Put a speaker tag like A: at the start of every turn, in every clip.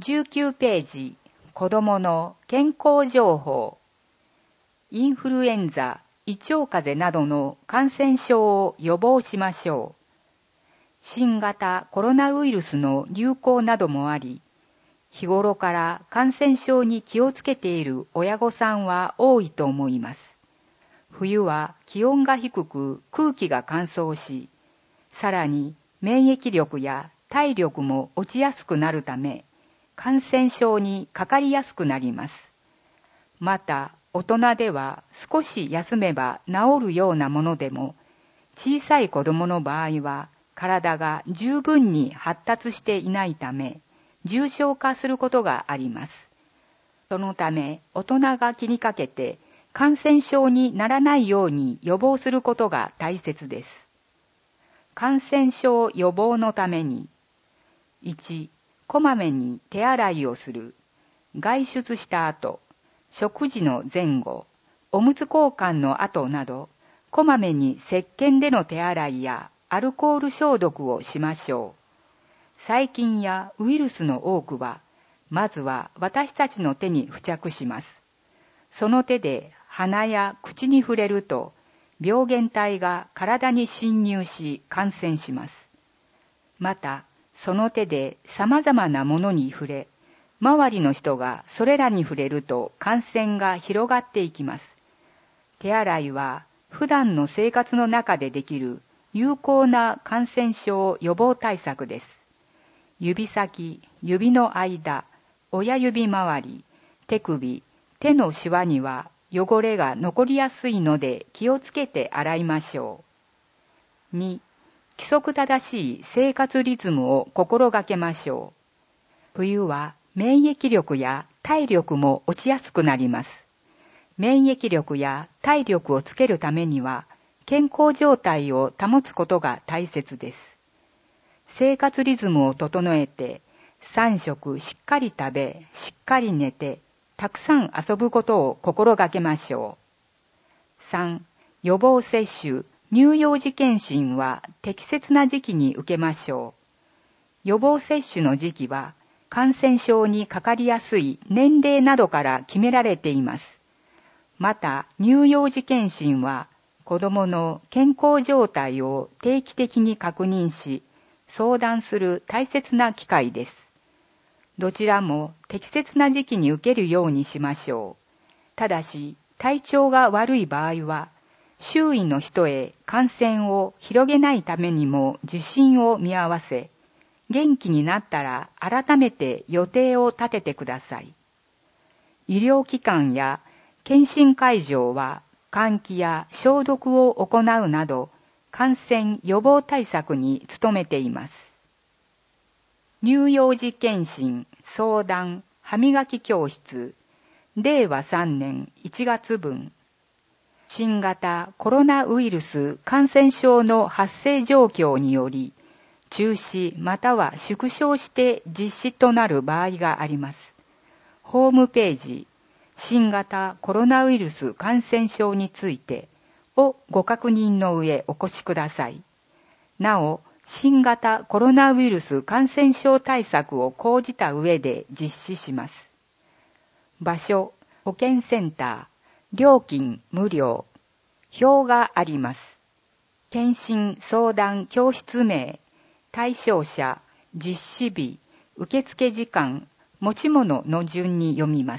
A: 19ページ、子どもの健康情報。インフルエンザ、胃腸風邪などの感染症を予防しましょう。新型コロナウイルスの流行などもあり、日頃から感染症に気をつけている親御さんは多いと思います。冬は気温が低く空気が乾燥し、さらに免疫力や体力も落ちやすくなるため、感染症にかかりやすくなります。また、大人では少し休めば治るようなものでも、小さい子供の場合は体が十分に発達していないため、重症化することがあります。そのため、大人が気にかけて感染症にならないように予防することが大切です。感染症予防のために、1、こまめに手洗いをする。外出した後、食事の前後、おむつ交換の後など、こまめに石鹸での手洗いやアルコール消毒をしましょう。細菌やウイルスの多くは、まずは私たちの手に付着します。その手で鼻や口に触れると、病原体が体に侵入し感染します。また、その手で様々なものに触れ、周りの人がそれらに触れると感染が広がっていきます。手洗いは普段の生活の中でできる有効な感染症予防対策です。指先、指の間、親指周り、手首、手のシワには汚れが残りやすいので気をつけて洗いましょう。2、規則正しい生活リズムを心がけましょう。冬は免疫力や体力も落ちやすくなります。免疫力や体力をつけるためには、健康状態を保つことが大切です。生活リズムを整えて、3食しっかり食べ、しっかり寝て、たくさん遊ぶことを心がけましょう。3、予防接種、乳幼児検診は適切な時期に受けましょう。予防接種の時期は、感染症にかかりやすい年齢などから決められています。また、乳幼児検診は、子どもの健康状態を定期的に確認し、相談する大切な機会です。どちらも適切な時期に受けるようにしましょう。ただし、体調が悪い場合は、周囲の人へ感染を広げないためにも受診を見合わせ、元気になったら改めて予定を立ててください。医療機関や検診会場は換気や消毒を行うなど感染予防対策に努めています。乳幼児検診、相談、歯磨き教室、令和3年1月分。新型コロナウイルス感染症の発生状況により、中止または縮小して実施となる場合があります。ホームページ、新型コロナウイルス感染症についてをご確認の上お越しください。なお、新型コロナウイルス感染症対策を講じた上で実施します。場所、保健センター、料金無料。表があります。検診相談教室名、対象者、実施日、受付時間、持ち物の順に読みます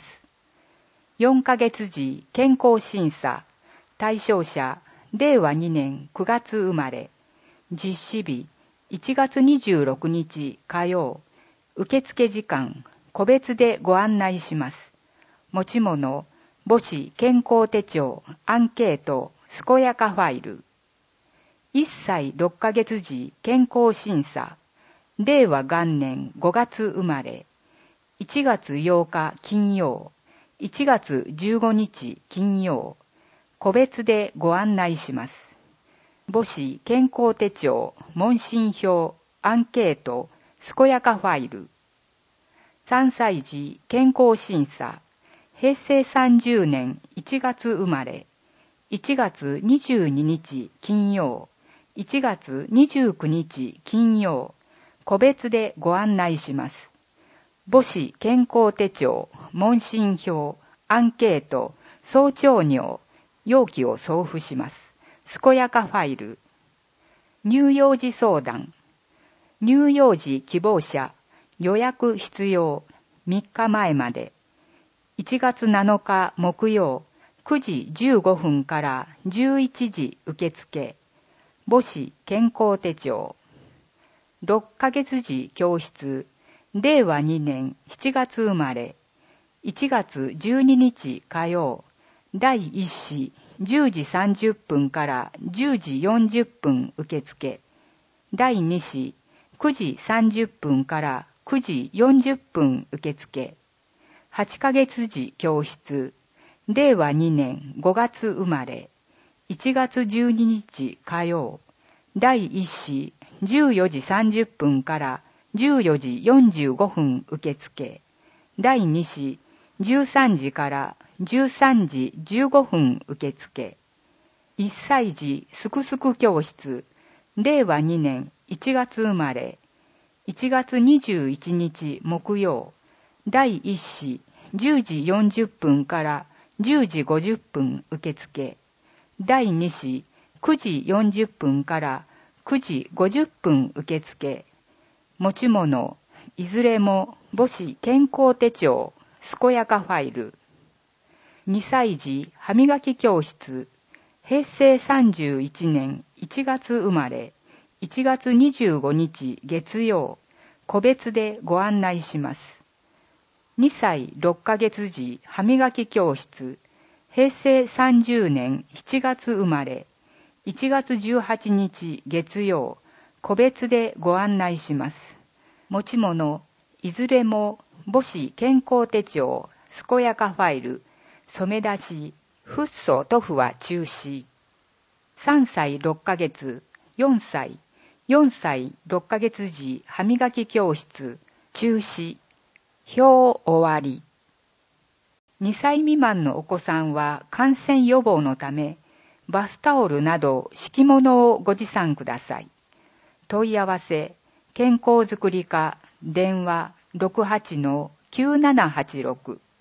A: 。4ヶ月時健康審査、対象者、令和2年9月生まれ、実施日、1月26日火曜、受付時間、個別でご案内します。持ち物、母子健康手帳、アンケート、健やかファイル。1歳6ヶ月時健康審査、令和元年5月生まれ、1月8日金曜、1月15日金曜、個別でご案内します。母子健康手帳、問診票、アンケート、健やかファイル。3歳児健康審査、平成30年1月生まれ、1月22日金曜、1月29日金曜、個別でご案内します。 母子健康手帳、問診票、アンケート、早朝尿、要記を送付します。健やかファイル。乳幼児相談。乳幼児希望者、予約必要、3日前まで。1月7日木曜、9時15分から11時受付。母子健康手帳。6ヶ月児教室。令和2年7月生まれ。1月12日火曜。第1子10時30分から10時40分受付。第2子9時30分から9時40分受付。8ヶ月児教室。令和2年5月生まれ。1月12日火曜。第1子14時30分から14時45分受付。第2子13時から13時15分受付。1歳児すくすく教室。令和2年1月生まれ。1月21日木曜。第1子10時40分から10時50分受付。第2子9時40分から9時50分受付。持ち物、いずれも母子健康手帳、健やかファイル。2歳児歯磨き教室。平成31年1月生まれ。1月25日月曜。個別でご案内します。2歳6ヶ月児歯磨き教室。平成30年7月生まれ。1月18日月曜。個別でご案内します。持ち物、いずれも母子健康手帳、健やかファイル、染め出し、フッ素塗布は中止。3歳6ヶ月、4歳6ヶ月時歯磨き教室、中止。表終わり。2歳未満のお子さんは感染予防のため、バスタオルなど敷物をご持参ください。問い合わせ、健康づくり課、電話 68-9786